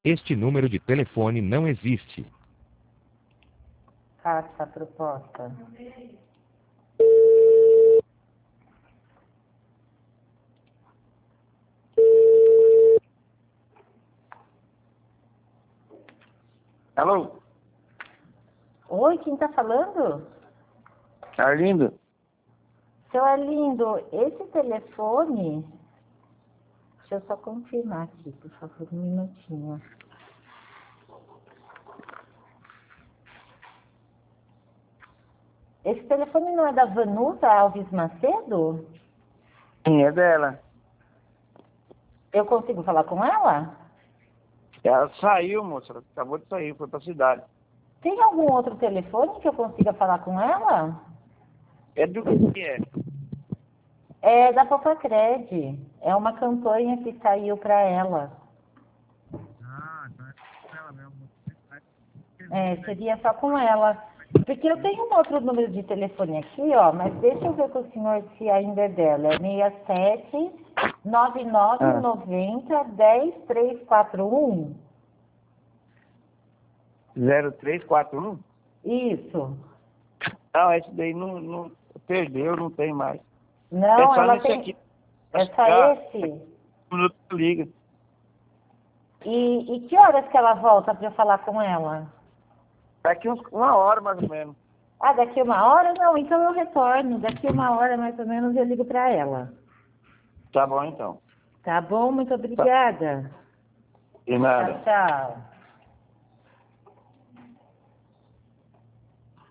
Este número de telefone não existe. Faça a proposta. Alô? Oi, quem tá falando? Arlindo? Seu Arlindo, esse telefone... Deixa eu só confirmar aqui, por favor, um minutinho. Esse telefone não é da Vanusa Alves Macedo? Sim, é dela. Eu consigo falar com ela? Ela saiu, moça. Ela acabou de sair, foi pra cidade. Tem algum outro telefone que eu consiga falar com ela? É do que é? É da Popacred. É uma campanha que saiu para ela. Ah, então é com ela mesmo. É, seria só com ela. Porque eu tenho um outro número de telefone aqui, ó, mas deixa eu ver com o senhor se ainda é dela. É 67 9990 10341. 0341? Isso. Não, esse daí não perdeu, não tem mais. Não, É só ela nesse tem. aqui. É só Já, esse? um minuto liga. E que horas que ela volta para eu falar com ela? Daqui uma hora mais ou menos. Ah, daqui uma hora? Não, então eu retorno. Daqui uma hora mais ou menos eu ligo para ela. Tá bom então. Tá bom? Muito Tá. obrigada. De nada. Tchau, tchau.